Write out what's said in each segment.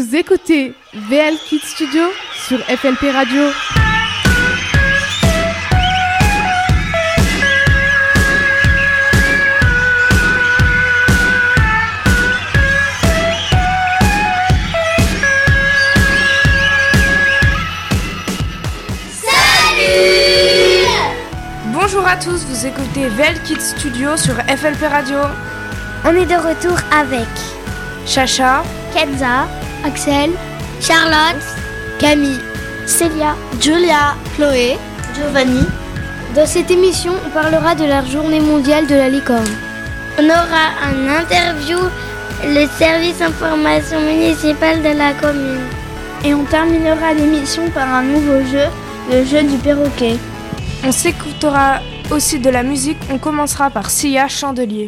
Vous écoutez VL Kids Studio sur FLP Radio. Bonjour à tous, vous écoutez VL Kids Studio sur FLP Radio. On est de retour avec Chacha, Kenza, Axel, Charlotte, Camille, Célia, Julia, Chloé, Giovanni. Dans cette émission, on parlera de la journée mondiale de la licorne. On aura un interview, le service information municipale de la commune. Et on terminera l'émission par un nouveau jeu, le jeu du perroquet. On s'écoutera aussi de la musique, on commencera par Sia Chandelier.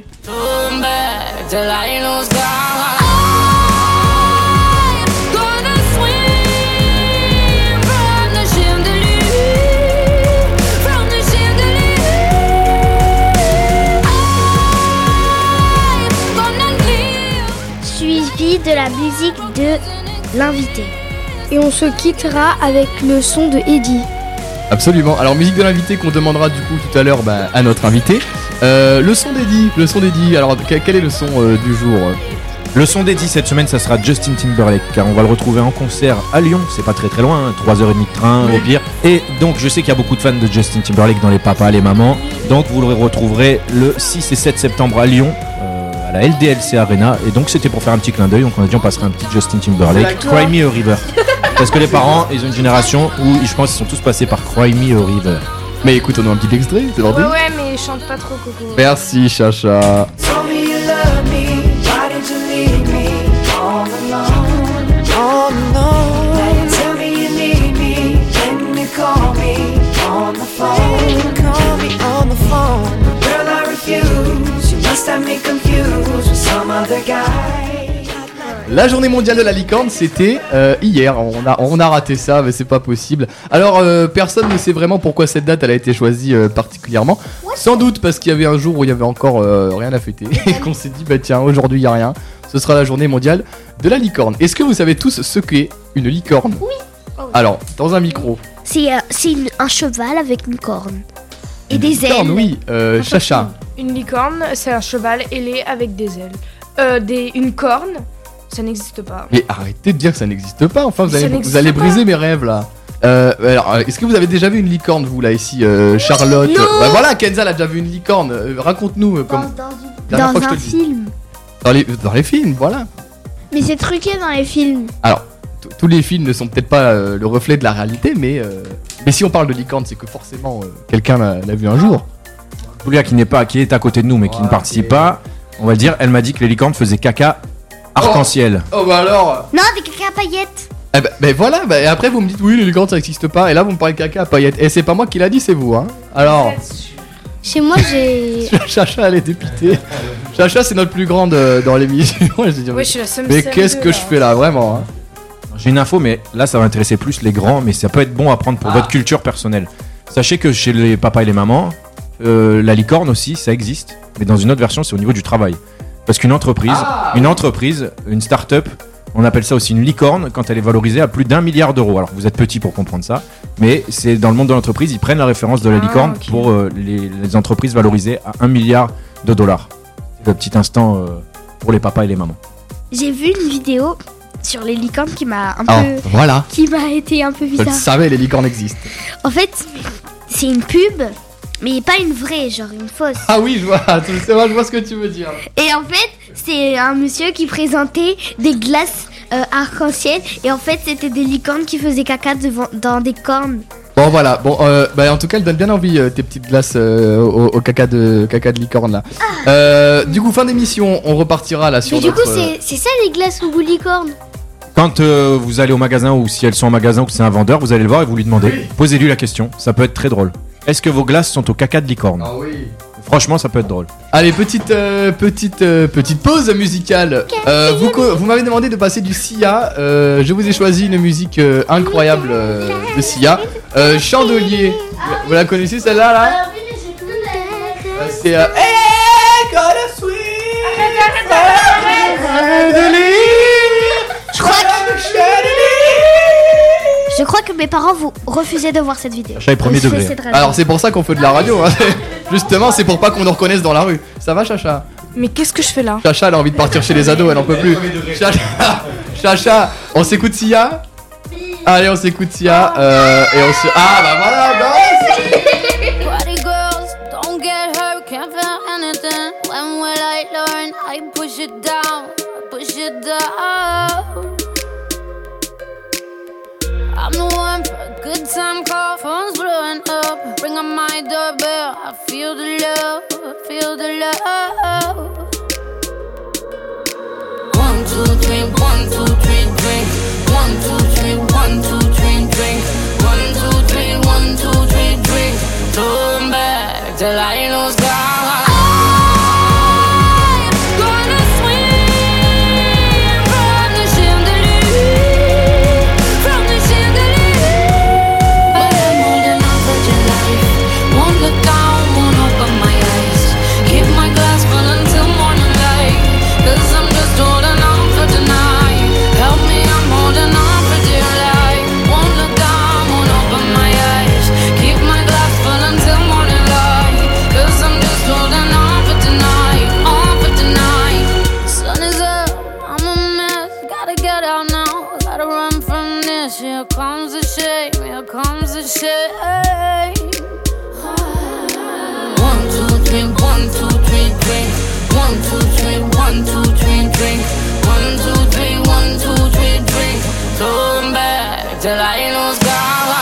Suivi de la musique de l'invité. Et on se quittera avec le son de Eddie. Absolument. Alors musique de l'invité qu'on demandera du coup tout à l'heure à notre invité. Le son d'Eddie. Alors quel est le son du jour? Le son d'Eddie cette semaine, ça sera Justin Timberlake, car on va le retrouver en concert à Lyon, c'est pas très loin, 3h30 de train au pire. Et donc je sais qu'il y a beaucoup de fans de Justin Timberlake dans les papas, les mamans, donc vous le retrouverez le 6 et 7 septembre à Lyon, à la LDLC Arena. Et donc c'était pour faire un petit clin d'œil, donc on a dit on passera un petit Justin Timberlake, Cry Me a River. Parce que les parents, ils ont une génération où je pense qu'ils sont tous passés par Cry Me a River. Mais écoute, on a un petit extrait, c'est parti. Ouais, mais chante pas trop, Coco. Merci, Chacha. La journée mondiale de la licorne, c'était hier. On a raté ça, mais c'est pas possible. Alors, personne ne sait vraiment pourquoi cette date elle a été choisie particulièrement. Sans doute parce qu'il y avait un jour où il y avait encore rien à fêter et qu'on s'est dit bah tiens, aujourd'hui il y a rien. Ce sera la journée mondiale de la licorne. Est-ce que vous savez tous ce qu'est une licorne? Oui. Alors, dans un micro. C'est un cheval avec une corne. Et Une des licorne, ailes. oui. Chacha. Une licorne, c'est un cheval ailé avec des ailes. Une corne, ça n'existe pas. Mais arrêtez de dire que ça n'existe pas. Enfin, Ça vous n'existe allez pas. briser mes rêves là. Alors, est-ce que vous avez déjà vu une licorne, vous là ici, Charlotte? Non. Bah voilà, Kenza elle a déjà vu une licorne. Raconte-nous comme. Dernière fois que je te le dis. Film. Dans les films, voilà. Mais c'est truqué dans les films. Alors, tous les films ne sont peut-être pas le reflet de la réalité, mais si on parle de licorne, c'est que forcément quelqu'un l'a vu un jour. Julia qui est à côté de nous mais qui ne participe pas, on va dire, elle m'a dit que les licornes faisaient caca arc-en-ciel. Oh bah alors. Non, des caca à paillettes. Eh ben voilà, et après vous me dites oui, les licornes ça n'existe pas, et là vous me parlez de caca à paillettes. Et c'est pas moi qui l'a dit, c'est vous, hein. Alors. Chez moi, j'ai. Chacha elle est dépitée. Chacha c'est notre plus grande dans l'émission. Je dis, Ouais, je suis la seule. mais qu'est-ce que je fais là, vraiment, hein. J'ai une info, mais là ça va intéresser plus les grands, mais ça peut être bon à prendre pour votre culture personnelle. Sachez que chez les papas et les mamans, la licorne aussi, ça existe, mais dans une autre version, c'est au niveau du travail. Parce qu'une entreprise, une start-up, on appelle ça aussi une licorne quand elle est valorisée à plus d'1 milliard d'euros. Alors vous êtes petit pour comprendre ça, mais c'est dans le monde de l'entreprise, ils prennent la référence de la licorne ok. pour les entreprises valorisées à 1 milliard de dollars. C'est le petit instant pour les papas et les mamans. J'ai vu une vidéo sur les licornes qui m'a un Ah, peu. voilà. Qui m'a été un peu Je le bizarre. savais, les licornes existent. En fait, c'est une pub, mais pas une vraie, genre une fausse. Ah oui, je vois ce que tu veux dire. Et en fait, c'est un monsieur qui présentait des glaces arc-en-ciel. Et en fait, c'était des licornes qui faisaient caca dans des cornes. Bon voilà, en tout cas elle donne bien envie tes petites glaces au caca de licorne là. Du coup fin d'émission, on repartira là sur Mais du coup, notre... c'est ça les glaces au goût licorne. Quand vous allez au magasin ou si elles sont en magasin ou que c'est un vendeur, vous allez le voir et vous lui demandez. Posez-lui la question, ça peut être très drôle. Est-ce que vos glaces sont au caca de licorne? Ah oui. Franchement, ça peut être drôle. Allez, petite pause musicale. Vous m'avez demandé de passer du Sia. Je vous ai choisi une musique incroyable de Sia. Chandelier. Vous la connaissez celle-là là? C'est Hey, got a sweet. Je crois que mes parents vont refuser de voir cette vidéo. Chacha est premier Je fais degré. cette radio. Alors c'est pour ça qu'on fait de la radio. Hein. Justement, c'est pour pas qu'on nous reconnaisse dans la rue. Ça va, Chacha? Mais qu'est-ce que je fais là? Chacha, elle a envie de partir chez les ados, elle en peut plus. Chacha, on s'écoute Sia? Allez, on s'écoute Sia. Et on se. Ah bah voilà, bah, Party girls, don't get hurt, can't feel anything. When will I learn? I push it down, push it down. I'm the one for a good time call, phone's blowing up. Ring on my doorbell, I feel the love, feel the love. 1, 2, 3, 1, 2, 3, drink. 1, 2, 3, 1, 2, 3, drink. 1, 2, 3, 1, 2, 3, drink. Throw back till I lose God. Here comes the shame, here comes the shame. 1, 2, 3, 1, 2, 3, drink. 1, 2, 3, 1, 2, 3, drink. 1, 2, 3, 1, 2, 3, drink. Throw 'em back till I lose God.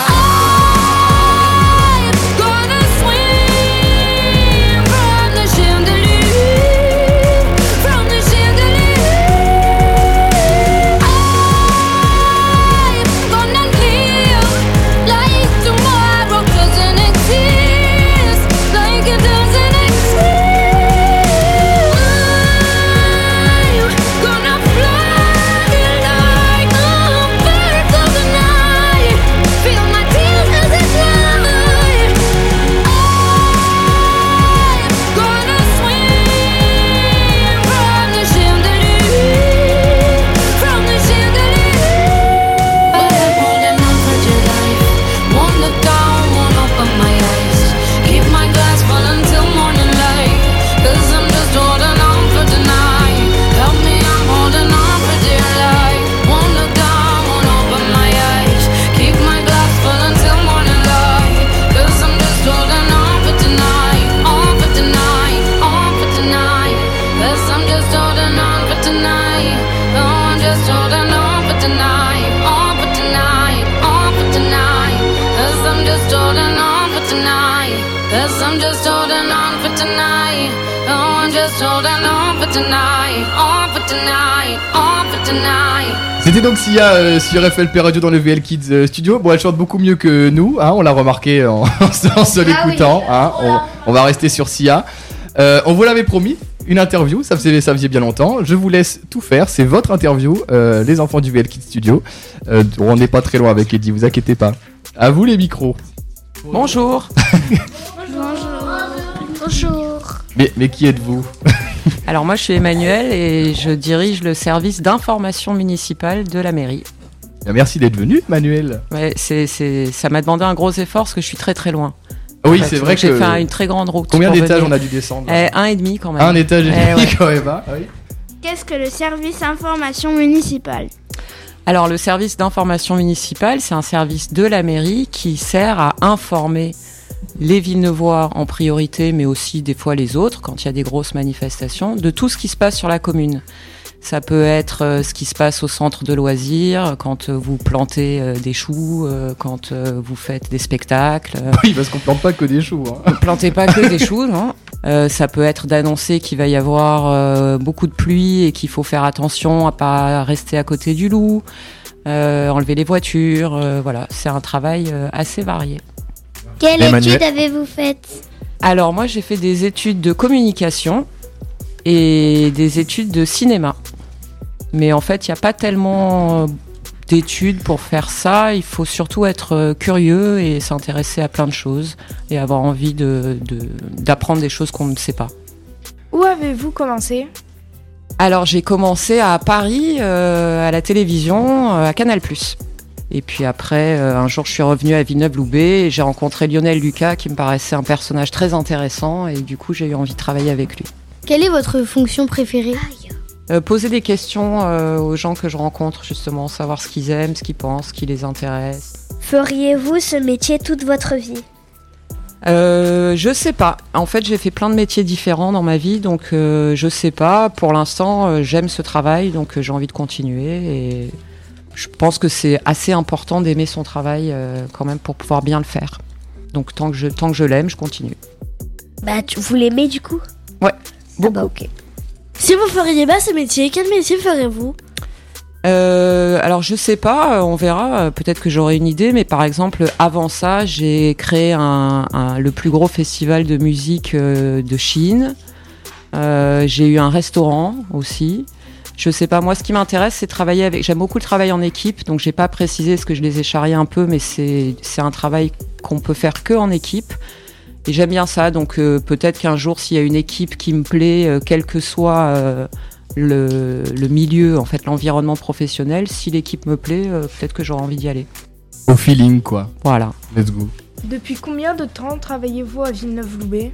C'était donc Sia sur FLP Radio dans le VL Kids Studio. Bon, elle chante beaucoup mieux que nous, hein, on l'a remarqué en se l'écoutant. Oui, Hein, voilà. on va rester sur Sia. On vous l'avait promis, une interview, ça faisait bien longtemps. Je vous laisse tout faire, c'est votre interview, les enfants du VL Kids Studio. On n'est pas très loin avec Eddie, vous inquiétez pas. À vous les micros. Bonjour. Bonjour. Mais qui êtes-vous? Alors moi je suis Emmanuel et je dirige le service d'information municipale de la mairie. Bien, merci d'être venu, Manuel. Ouais, ça m'a demandé un gros effort parce que je suis très très loin. Oui, En fait, c'est vrai donc que. J'ai fait une très grande route. Combien pour d'étages venir. on a dû descendre? 1,5 quand même. Un étage et demi ouais. quand même. Hein, oui. Qu'est-ce que le service information municipale? Alors le service d'information municipale, c'est un service de la mairie qui sert à informer les Villeneuvois en priorité, mais aussi des fois les autres, quand il y a des grosses manifestations, de tout ce qui se passe sur la commune. Ça peut être ce qui se passe au centre de loisirs, quand vous plantez des choux, quand vous faites des spectacles. Oui, parce qu'on plante pas que des choux. Hein. Ne plantez pas que des choux, non. Ça peut être d'annoncer qu'il va y avoir beaucoup de pluie et qu'il faut faire attention à pas rester à côté du loup, enlever les voitures. Voilà, c'est un travail assez varié. Quelle Emmanuel. étude avez-vous faite? Alors moi j'ai fait des études de communication et des études de cinéma. Mais en fait il n'y a pas tellement d'études pour faire ça. Il faut surtout être curieux et s'intéresser à plein de choses et avoir envie d'apprendre des choses qu'on ne sait pas. Où avez-vous commencé? Alors j'ai commencé à Paris, à la télévision, à Canal+. Et puis après, un jour, je suis revenue à Villeneuve-Loubet et j'ai rencontré Lionel Lucas qui me paraissait un personnage très intéressant et du coup, j'ai eu envie de travailler avec lui. Quelle est votre fonction préférée? Poser des questions aux gens que je rencontre, justement, savoir ce qu'ils aiment, ce qu'ils pensent, ce qui les intéresse. Feriez-vous ce métier toute votre vie? Je sais pas. En fait, j'ai fait plein de métiers différents dans ma vie, donc je sais pas. Pour l'instant, j'aime ce travail, donc j'ai envie de continuer. Et je pense que c'est assez important d'aimer son travail quand même pour pouvoir bien le faire. Donc tant que je l'aime, je continue. Vous l'aimez du coup? Ouais, beaucoup. Ok. Si vous feriez pas ce métier, quel métier ferez-vous? Alors je sais pas, on verra, peut-être que j'aurai une idée, mais par exemple avant ça j'ai créé le plus gros festival de musique de Chine, j'ai eu un restaurant aussi. Je sais pas, moi ce qui m'intéresse c'est travailler avec, j'aime beaucoup le travail en équipe, donc j'ai pas précisé ce que je les ai charriés un peu, mais c'est un travail qu'on peut faire que en équipe. Et j'aime bien ça, donc peut-être qu'un jour s'il y a une équipe qui me plaît, quel que soit le milieu, en fait, l'environnement professionnel, si l'équipe me plaît, peut-être que j'aurai envie d'y aller. Au feeling, quoi. Voilà. Let's go. Depuis combien de temps travaillez-vous à Villeneuve-Loubet?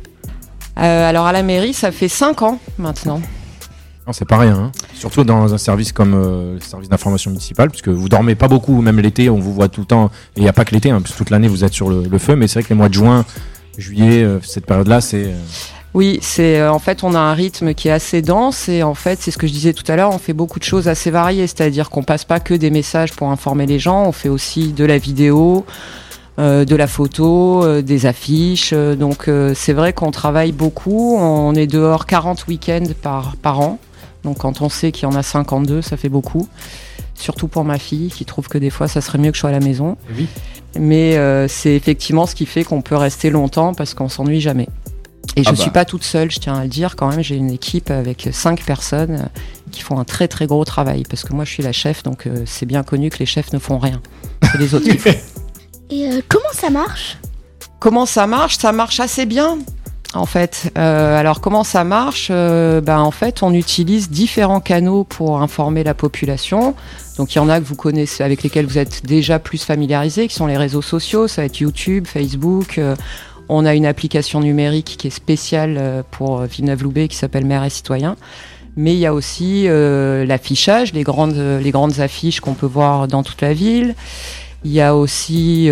Alors à la mairie, ça fait 5 ans maintenant. Non, c'est pas rien, hein. Surtout dans un service comme le service d'information municipale, puisque vous dormez pas beaucoup, même l'été, on vous voit tout le temps. Et il n'y a pas que l'été, hein, parce que toute l'année vous êtes sur le feu, mais c'est vrai que les mois de juin, juillet, cette période-là, c'est... Oui, c'est en fait on a un rythme qui est assez dense et en fait c'est ce que je disais tout à l'heure, on fait beaucoup de choses assez variées, c'est-à-dire qu'on passe pas que des messages pour informer les gens, on fait aussi de la vidéo, de la photo, des affiches, donc c'est vrai qu'on travaille beaucoup, on est dehors 40 week-ends par an, donc quand on sait qu'il y en a 52, ça fait beaucoup, surtout pour ma fille qui trouve que des fois ça serait mieux que je sois à la maison, Oui. Mais c'est effectivement ce qui fait qu'on peut rester longtemps parce qu'on s'ennuie jamais. Et je suis pas toute seule, je tiens à le dire quand même, j'ai une équipe avec 5 personnes qui font un très très gros travail, parce que moi je suis la chef, donc c'est bien connu que les chefs ne font rien, c'est les autres qui font. Et comment ça marche? Comment ça marche? Ça marche assez bien en fait. Alors comment ça marche? En fait on utilise différents canaux pour informer la population. Donc il y en a que vous connaissez, avec lesquels vous êtes déjà plus familiarisés, qui sont les réseaux sociaux, ça va être YouTube, Facebook. On a une application numérique qui est spéciale pour Villeneuve-Loubet qui s'appelle Maire et Citoyen. Mais il y a aussi l'affichage, les grandes affiches qu'on peut voir dans toute la ville. Il y a aussi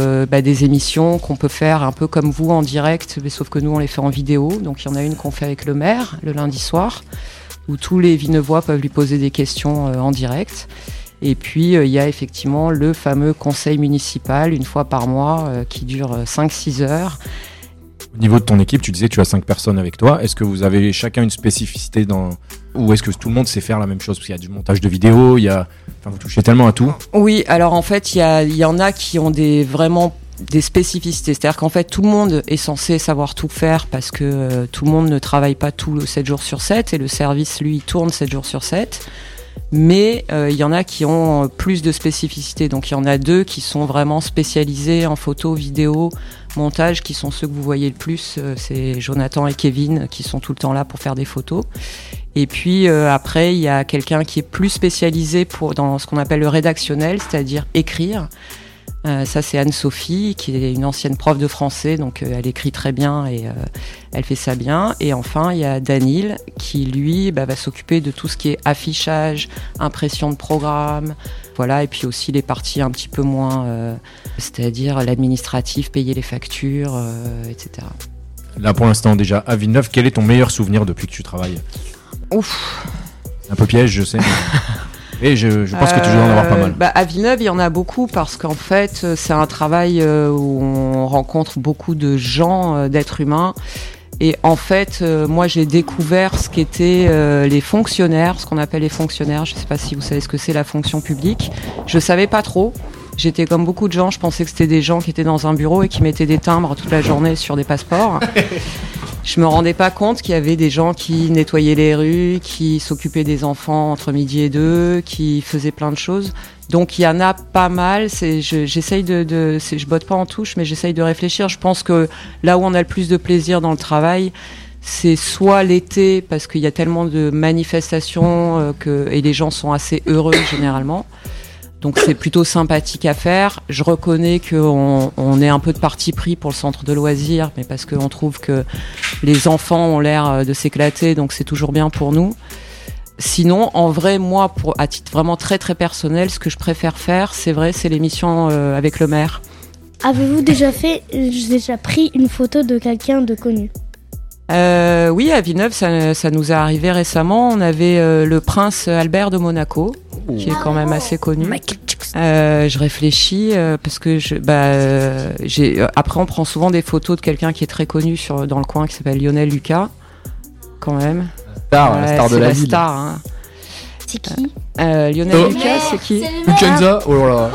des émissions qu'on peut faire un peu comme vous en direct, mais sauf que nous on les fait en vidéo. Donc il y en a une qu'on fait avec le maire le lundi soir, où tous les Villeneuvois peuvent lui poser des questions en direct. Et puis, il y a effectivement le fameux conseil municipal, une fois par mois, qui dure 5-6 heures. Au niveau de ton équipe, tu disais que tu as 5 personnes avec toi. Est-ce que vous avez chacun une spécificité ou est-ce que tout le monde sait faire la même chose? Parce qu'il y a du montage de vidéos, vous touchez tellement à tout. Oui, alors en fait, il y en a qui ont vraiment des spécificités. C'est-à-dire qu'en fait, tout le monde est censé savoir tout faire parce que tout le monde ne travaille pas tout 7 jours sur 7 et le service, lui, tourne 7 jours sur 7. Mais il y en a qui ont plus de spécificités. Donc il y en a 2 qui sont vraiment spécialisés en photo, vidéo, montage, qui sont ceux que vous voyez le plus. C'est Jonathan et Kevin qui sont tout le temps là pour faire des photos. Et puis après, il y a quelqu'un qui est plus spécialisé dans ce qu'on appelle le rédactionnel, c'est-à-dire écrire. Ça c'est Anne-Sophie qui est une ancienne prof de français, donc elle écrit très bien et elle fait ça bien. Et enfin il y a Danil qui lui va s'occuper de tout ce qui est affichage, impression de programme, voilà, et puis aussi les parties un petit peu moins, c'est-à-dire l'administratif, payer les factures, etc. Là pour l'instant déjà à Villeneuve, quel est ton meilleur souvenir depuis que tu travailles? Ouf. Un peu piège, je sais. Et je pense que tu dois en avoir pas mal. À Villeneuve, il y en a beaucoup parce qu'en fait, c'est un travail où on rencontre beaucoup de gens, d'êtres humains. Et en fait, moi, j'ai découvert ce qu'étaient les fonctionnaires, ce qu'on appelle les fonctionnaires. Je ne sais pas si vous savez ce que c'est la fonction publique. Je ne savais pas trop. J'étais comme beaucoup de gens, je pensais que c'était des gens qui étaient dans un bureau et qui mettaient des timbres toute la journée sur des passeports. Je me rendais pas compte qu'il y avait des gens qui nettoyaient les rues, qui s'occupaient des enfants entre midi et 2, qui faisaient plein de choses. Donc il y en a pas mal. J'essaye je botte pas en touche, mais j'essaye de réfléchir. Je pense que là où on a le plus de plaisir dans le travail, c'est soit l'été, parce qu'il y a tellement de manifestations et les gens sont assez heureux généralement. Donc c'est plutôt sympathique à faire. Je reconnais qu'on est un peu de parti pris pour le centre de loisirs, mais parce qu'on trouve que les enfants ont l'air de s'éclater, donc c'est toujours bien pour nous. Sinon, en vrai, moi, à titre vraiment très très personnel, ce que je préfère faire, c'est l'émission avec le maire. Avez-vous déjà pris une photo de quelqu'un de connu ? Oui, à Villeneuve, ça nous est arrivé récemment. On avait le prince Albert de Monaco, qui est quand même assez connu. Je réfléchis parce que après on prend souvent des photos de quelqu'un qui est très connu dans le coin, qui s'appelle Lionel Lucas, quand même. La star de la ville. Star, hein. C'est qui Lionel Lucas, c'est qui? Kenza. Oh là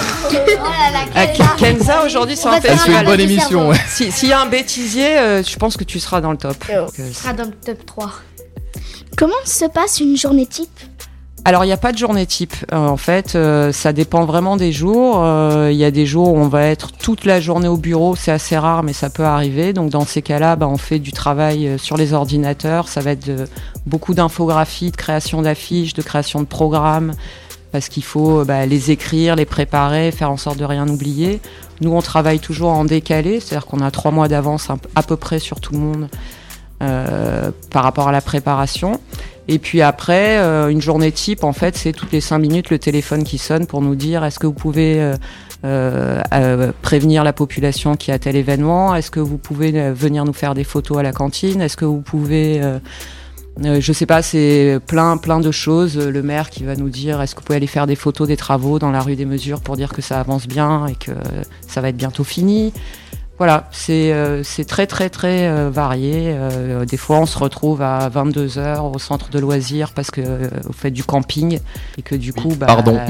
là. Kenza aujourd'hui c'est un Elle fait festival. une bonne émission, ouais. S'il y a un bêtisier, je pense que tu seras dans le top. Tu seras dans le top 3. Comment se passe une journée type ? Alors, il n'y a pas de journée type. En fait, ça dépend vraiment des jours. Il y a des jours où on va être toute la journée au bureau. C'est assez rare, mais ça peut arriver. Donc, dans ces cas-là, on fait du travail sur les ordinateurs. Ça va être beaucoup d'infographies, de création d'affiches, de création de programmes. Parce qu'il faut les écrire, les préparer, faire en sorte de rien oublier. Nous, on travaille toujours en décalé. C'est-à-dire qu'on a 3 mois d'avance à peu près sur tout le monde par rapport à la préparation. Et puis après, une journée type, en fait, c'est toutes les 5 minutes le téléphone qui sonne pour nous dire est-ce que vous pouvez prévenir la population qu'il y a tel événement ? Est-ce que vous pouvez venir nous faire des photos à la cantine ? Est-ce que vous pouvez... je sais pas, c'est plein de choses. Le maire qui va nous dire est-ce que vous pouvez aller faire des photos des travaux dans la rue des Mesures pour dire que ça avance bien et que ça va être bientôt fini. Voilà, c'est très très très varié. Des fois, on se retrouve à 22h au centre de loisirs parce que vous faites du camping et que du coup, pardon.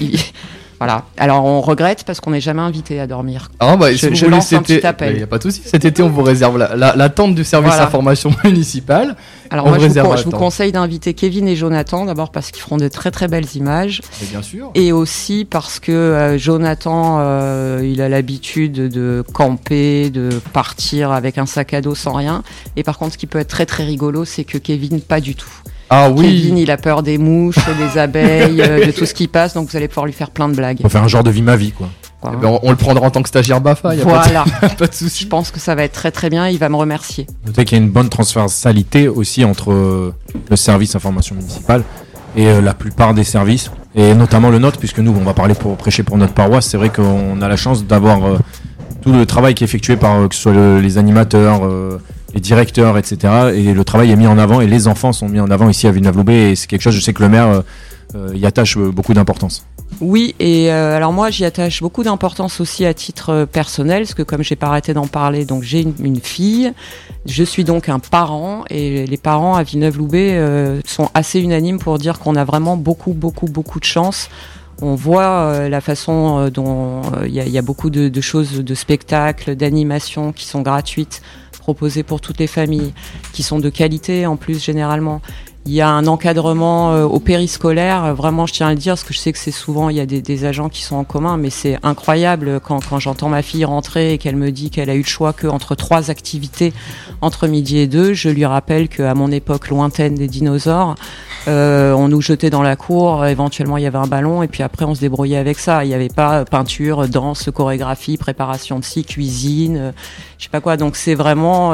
Voilà. Alors, on regrette parce qu'on n'est jamais invité à dormir. Ah si je lance un petit appel. Il n'y a pas de souci. Cet été, on vous réserve la tente du service information municipale. Alors moi, je vous conseille d'inviter Kevin et Jonathan, d'abord parce qu'ils feront de très très belles images. Mais bien sûr. Et aussi parce que Jonathan, il a l'habitude de camper, de partir avec un sac à dos sans rien. Et par contre, ce qui peut être très très rigolo, c'est que Kevin, pas du tout. Ah oui. Kevin, il a peur des mouches, des abeilles, de tout ce qui passe, donc vous allez pouvoir lui faire plein de blagues. On va faire un genre de vie ma vie, quoi. Eh ben, on le prendra en tant que stagiaire BAFA. Voilà. Pas de souci. Je pense que ça va être très très bien. Il va me remercier. Notez qu'il y a une bonne transversalité aussi entre le service information municipale et la plupart des services, et notamment le nôtre, puisque nous, on va prêcher pour notre paroisse. C'est vrai qu'on a la chance d'avoir tout le travail qui est effectué par que ce soit les animateurs, les directeurs, etc. Et le travail est mis en avant et les enfants sont mis en avant ici à Villeneuve-Loubet. Et c'est quelque chose, je sais que le maire y attache beaucoup d'importance. Oui, et alors moi j'y attache beaucoup d'importance aussi à titre personnel, parce que comme j'ai pas arrêté d'en parler, donc j'ai une fille, je suis donc un parent, et les parents à Villeneuve-Loubet sont assez unanimes pour dire qu'on a vraiment beaucoup de chance. On voit la façon dont il y a beaucoup de choses, de spectacles, d'animations qui sont gratuites, proposées pour toutes les familles, qui sont de qualité en plus généralement. Il y a un encadrement au périscolaire, vraiment je tiens à le dire, parce que je sais que c'est souvent, il y a des agents qui sont en commun, mais c'est incroyable quand j'entends ma fille rentrer et qu'elle me dit qu'elle a eu le choix qu'entre 3 activités entre midi et 2. Je lui rappelle qu'à mon époque lointaine des dinosaures, on nous jetait dans la cour, éventuellement il y avait un ballon et puis après on se débrouillait avec ça. Il n'y avait pas peinture, danse, chorégraphie, préparation de scie, cuisine, je sais pas quoi. Donc c'est vraiment,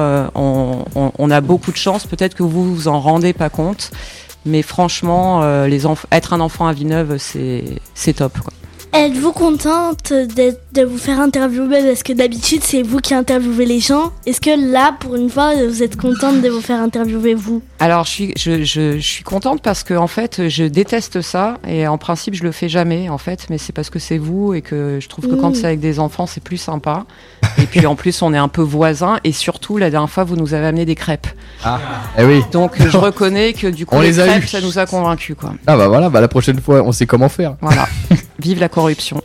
on a beaucoup de chance, peut-être que vous vous en rendez pas compte, mais franchement, être un enfant à Villeneuve, c'est top, quoi. Êtes-vous contente de vous faire interviewer? Parce que d'habitude, c'est vous qui interviewez les gens. Est-ce que là, pour une fois, vous êtes contente de vous faire interviewer vous? Alors, je suis contente parce que en fait, je déteste ça et en principe, je le fais jamais en fait. Mais c'est parce que c'est vous et que je trouve que quand c'est avec des enfants, c'est plus sympa. Et puis en plus, on est un peu voisins et surtout, la dernière fois, vous nous avez amené des crêpes. Ah, eh oui. Donc, je reconnais que du coup, on les crêpes, eu. ça nous a convaincus, quoi. Ah bah voilà, la prochaine fois, on sait comment faire. Voilà. Vive la corruption.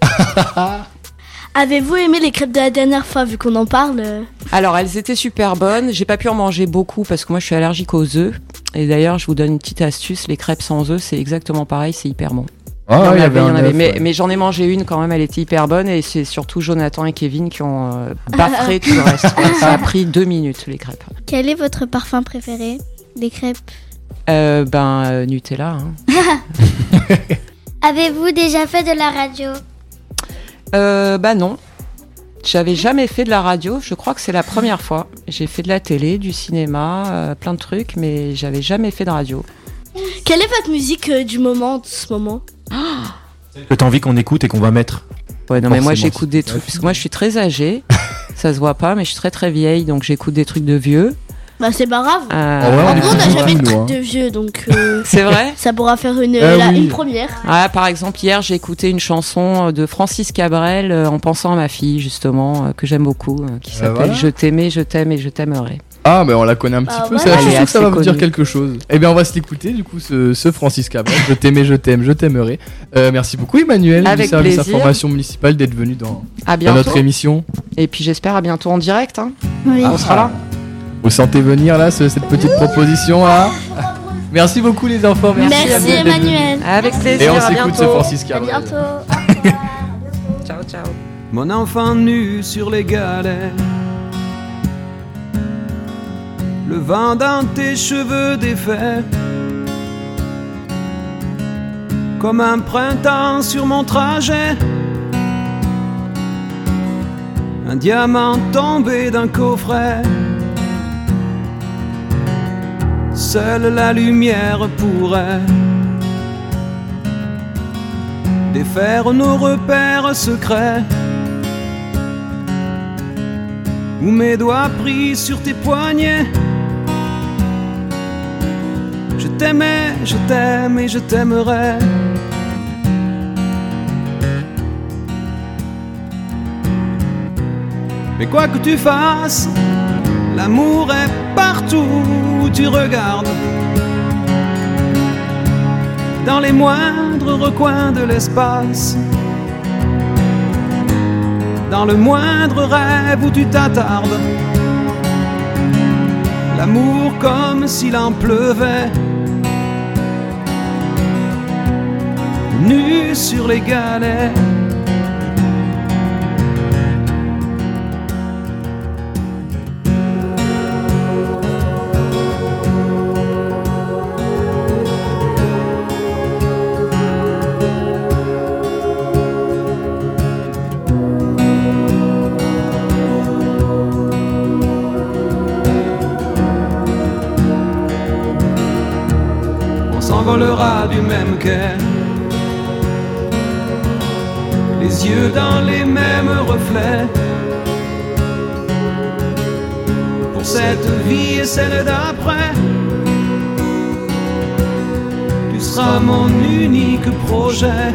Avez-vous aimé les crêpes de la dernière fois, vu qu'on en parle? Alors, elles étaient super bonnes. J'ai pas pu en manger beaucoup parce que moi, je suis allergique aux œufs. Et d'ailleurs, je vous donne une petite astuce. Les crêpes sans œufs, c'est exactement pareil. C'est hyper bon. Ah, il y en avait. Mais j'en ai mangé une quand même. Elle était hyper bonne. Et c'est surtout Jonathan et Kevin qui ont baffré tout le reste. Ça a pris 2 minutes, les crêpes. Quel est votre parfum préféré des crêpes? Nutella. Hein. Avez-vous déjà fait de la radio? Bah non. J'avais jamais fait de la radio, je crois que c'est la première fois. J'ai fait de la télé, du cinéma, plein de trucs, mais j'avais jamais fait de radio. Quelle est votre musique du moment, de ce moment? Que t'as envie qu'on écoute et qu'on va mettre. Ouais, non, mais moi Forcément, j'écoute des trucs, parce que moi je suis très âgée, ça se voit pas, mais je suis très très vieille, donc j'écoute des trucs de vieux. Bah c'est pas grave. Oh ouais, En on gros, on écoute n'a beaucoup, jamais de nous, truc hein. de vieux, donc C'est vrai? ça pourra faire une oui. première. Ah, par exemple, hier j'ai écouté une chanson de Francis Cabrel en pensant à ma fille, justement, que j'aime beaucoup, qui s'appelle voilà. Je t'aimais, je t'aime et je t'aimerai. Ah, mais on la connaît un petit peu, ouais. c'est la Elle est chanson que ça assez va vous dire connue. quelque chose. Eh bien, on va se l'écouter, du coup, ce Francis Cabrel. Je t'aimais, je t'aime, je t'aimerai. Merci beaucoup, Emmanuel, Avec du service plaisir. information municipale, d'être venu dans À bientôt. notre émission. Et puis j'espère à bientôt en direct. Hein. Oui. On sera là. Vous sentez venir là cette petite proposition là. Merci beaucoup les enfants. Merci à vous d'être venus. Emmanuel. Avec plaisir. Et on à s'écoute ce bientôt. Francis À Cabrel. bientôt. Ciao, ciao. Mon enfant nu sur les galets, le vent dans tes cheveux défaits, comme un printemps sur mon trajet, un diamant tombé d'un coffret. Seule la lumière pourrait défaire nos repères secrets, où mes doigts pris sur tes poignets. Je t'aimais, je t'aime et je t'aimerai. Mais quoi que tu fasses, l'amour est partout où tu regardes, dans les moindres recoins de l'espace, dans le moindre rêve où tu t'attardes. L'amour comme s'il en pleuvait, nu sur les galets. On s'envolera du même quai, les yeux dans les mêmes reflets, pour cette vie et celle d'après. Tu seras mon unique projet.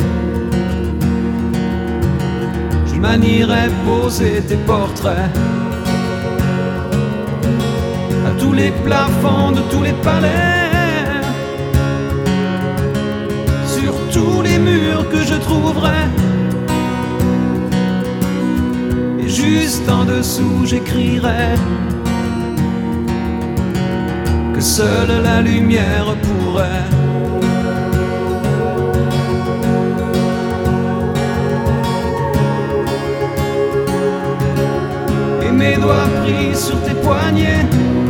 Je manierai poser tes portraits à tous les plafonds de tous les palais, sur tous les murs que je trouverai. Et juste en dessous j'écrirai que seule la lumière pourrait et mes doigts pris sur tes poignets.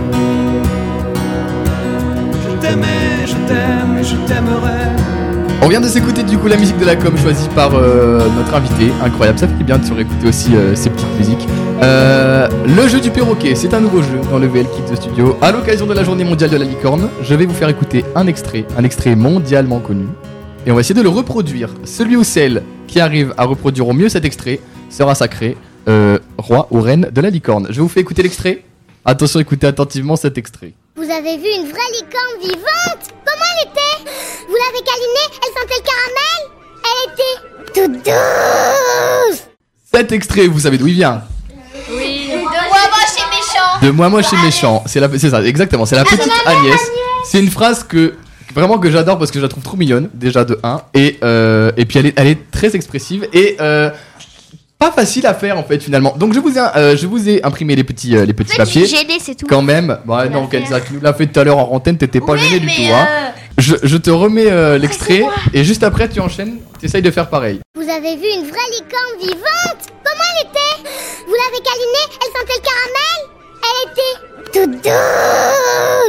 Je t'aimais, je t'aime et je t'aimerai. On vient de s'écouter du coup la musique de la com choisie par notre invité. Incroyable, ça fait bien de se réécouter aussi ces petites musiques. Le jeu du perroquet, c'est un nouveau jeu dans le VL Kids Studio. À l'occasion de la journée mondiale de la licorne, je vais vous faire écouter un extrait mondialement connu. Et on va essayer de le reproduire. Celui ou celle qui arrive à reproduire au mieux cet extrait sera sacré roi ou reine de la licorne. Je vous fais écouter l'extrait. Attention, écoutez attentivement cet extrait. Vous avez vu une vraie licorne vivante? Comment elle était? Vous l'avez câlinée? Elle sentait le caramel? Elle était toute douce! Cet extrait, vous savez d'où il vient? Oui. De moi moche et méchant! De moi moche et méchant. C'est ça, exactement. C'est la petite Agnès. C'est une phrase que j'adore parce que je la trouve trop mignonne, déjà de 1. Et puis elle est très expressive et pas facile à faire en fait finalement. Donc je vous ai imprimé les petits papiers. Gêné, c'est tout. Quand même. Bon, non, Kenza, tu nous l'as fait tout à l'heure en antenne, t'étais pas gêné du tout. Hein. Je te remets l'extrait et juste après tu enchaînes, tu essayes de faire pareil. Vous avez vu une vraie licorne vivante? Comment elle était? Vous l'avez câlinée? Elle sentait le caramel? Elle était toute douce!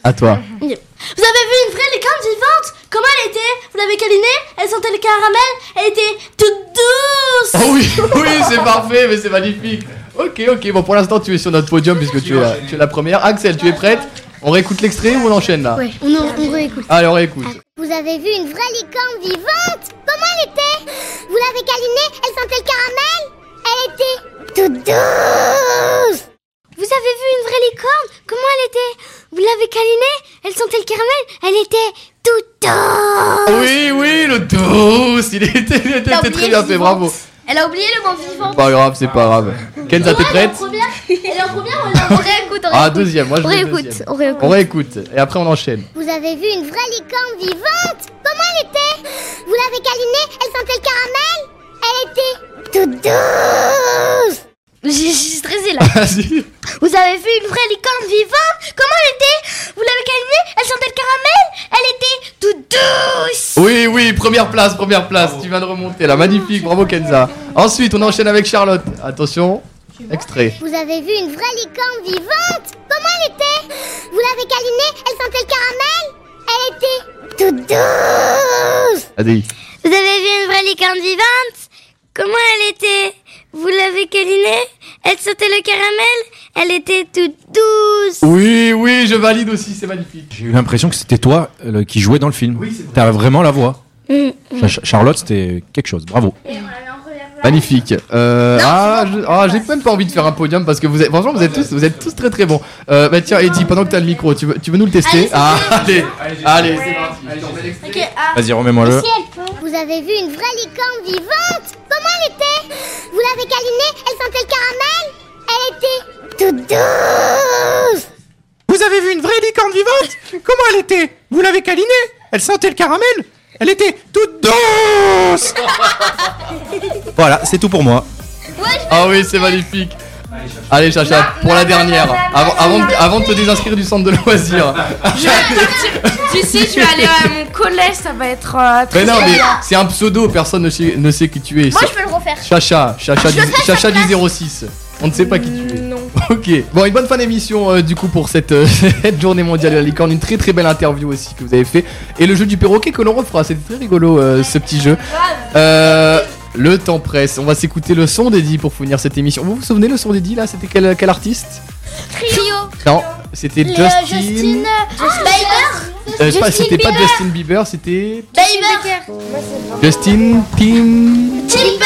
À toi. Vous avez vu une vraie licorne vivante? Comment elle était? Vous l'avez câlinée? Elle sentait le caramel? Elle était toute douce! Oh oui, oui, c'est parfait, mais c'est magnifique. Ok, bon, pour l'instant, tu es sur notre podium puisque tu es la première. Axel, tu es prête? On réécoute l'extrait ou on enchaîne là? Ouais, on réécoute. Allez, on réécoute. Vous avez vu une vraie licorne vivante? Comment elle était? Vous l'avez câlinée? Elle sentait le caramel? Elle était toute douce! Vous avez vu une vraie licorne? Comment elle était? Vous l'avez câlinée? Elle sentait le caramel? Elle était toute douce! Oui, le douce, il était très bien fait, bravo. Elle a oublié le mot vivant. Pas grave, c'est pas grave. Kenza, t'es prête? Elle est en première ou on réécoute? Ah, deuxième, moi je veux le deuxième. On réécoute, et après on enchaîne. Vous avez vu une vraie licorne vivante? Comment elle était? Vous l'avez câlinée? Elle sentait le caramel? Elle était toute douce! J'ai stressé là. Vas-y. Vous avez vu une vraie licorne vivante? Comment elle était? Vous l'avez câlinée? Elle sentait le caramel? Elle était toute douce! Oui, première place, tu viens de remonter là, magnifique, bravo Kenza. Ensuite, on enchaîne avec Charlotte. Attention, extrait. Vous avez vu une vraie licorne vivante? Comment elle était? Vous l'avez câlinée? Elle sentait le caramel? Elle était toute douce! Adi. Vous avez vu une vraie licorne vivante? Comment elle était? Vous l'avez câlinée? Elle sentait le caramel? Elle était toute douce. Oui, je valide aussi, c'est magnifique. J'ai eu l'impression que c'était toi qui jouais dans le film. Oui, c'est vrai. T'as vraiment la voix. Charlotte, c'était quelque chose. Bravo. Magnifique. J'ai même pas envie de faire un podium parce que franchement, vous êtes tous très très bons. Bah tiens, Eddie, pendant que t'as le micro, tu veux nous le tester? Allez, c'est parti. Okay, Vas-y, remets-moi-le. Vous avez vu une vraie licorne vivante? Comment elle était? Vous l'avez câlinée? Elle sentait le caramel? Elle était toute douce! Vous avez vu une vraie licorne vivante? Comment elle était? Vous l'avez câlinée? Elle sentait le caramel? Elle était toute douce. Voilà, c'est tout pour moi. Ah oui, c'est magnifique. Allez, Chacha, pour la dernière. Avant de te désinscrire du centre de loisirs. Tu sais, je vais aller à mon collège, ça va être très Mais non, mais bien. c'est un pseudo, personne ne sait qui tu es. Moi, je peux le refaire. Chacha du 06. On ne sait pas qui tu es. Non. Ok. Bon, une bonne fin d'émission du coup pour cette journée mondiale de la licorne. Une très très belle interview aussi que vous avez fait. Et le jeu du perroquet que l'on refera. C'était très rigolo ce petit jeu. Le temps presse. On va s'écouter le son d'Eddie pour finir cette émission. Vous vous souvenez le son d'Eddie là? C'était quel artiste? Trio. Non, c'était Justin Bieber. C'était pas Justin Bieber, c'était Bieber. Justin Timberlake.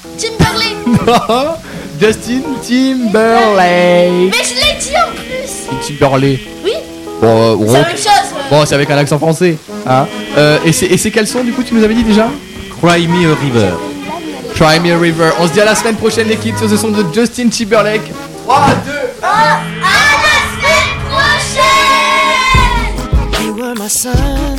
Justin Timberlake. Mais je l'ai dit en plus. Timberlake. Oui. Bon, C'est la même chose. bon, c'est avec un accent français. Hein. Et c'est quel son du coup tu nous avais dit déjà? Cry Me a River. Try Me a River. On se dit à la semaine prochaine les kids sur ce son de Justin Timberlake. 3, 2, 1. À la semaine prochaine. You were my sun,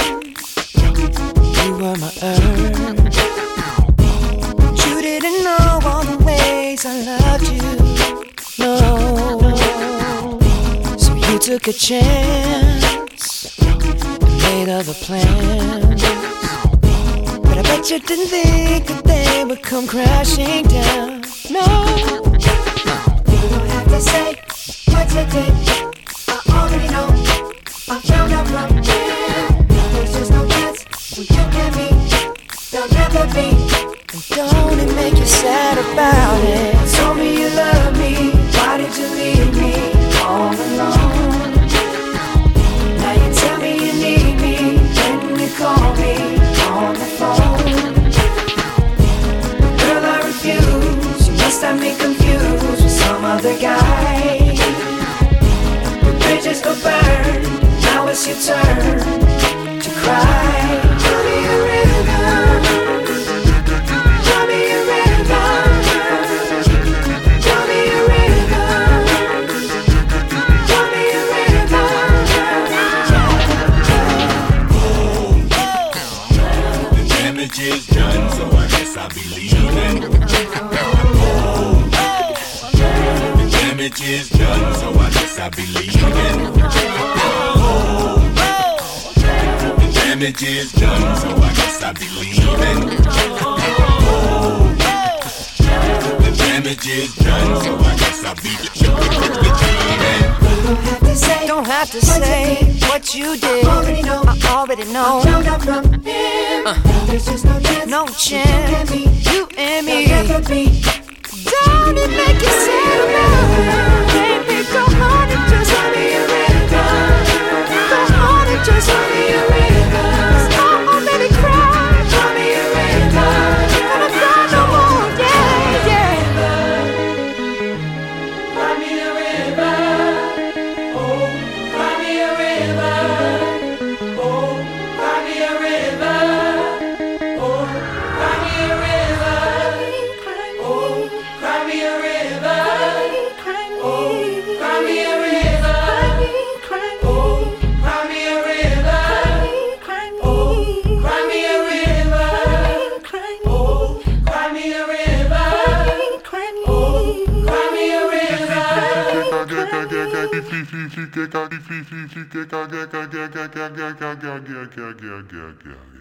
you were my earth. You didn't know all the ways I loved you, no. So you took a chance and made other plans. But I bet you didn't think that they would come crashing down, no. You don't have to say what you did, I already know. I found out from you. There's just no chance when you and me, there'll never be. And don't it make you sad about it? Told me you love me, why did you leave me all alone? Now you tell me you need me, when you call me on the phone. Girl, I refuse, you must have me confused with some other guy. The bridges were burned, now it's your turn to cry. Draw me a river, draw me a river, draw me a river, draw me a river. The damage is done, so I guess I'll be leaving. The damage is done, so I guess I'll be leaving. Damage is done, so I guess I'll be leaving. The damage is done, so I guess I'll be leaving. Don't have to say what you did. I already know. There's just no chance. You and me. Don't it make you sad? Baby, go on and just be a river. Go on and just be a river. I already cried. Be a river. Gonna cry no more. Yeah, yeah. Cry me a river. Oh, cry me a river. Oh, cry me a river. Oh, cry me a river. Oh, cry me a river. Oh, cry me a river. Oh, cry me a river. Oh, cry me a river. Oh, cry me a river. Oh, cry me a river.